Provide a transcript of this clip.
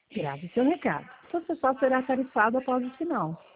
Grave seu recado. Seu pessoal será tarifado após o sinal.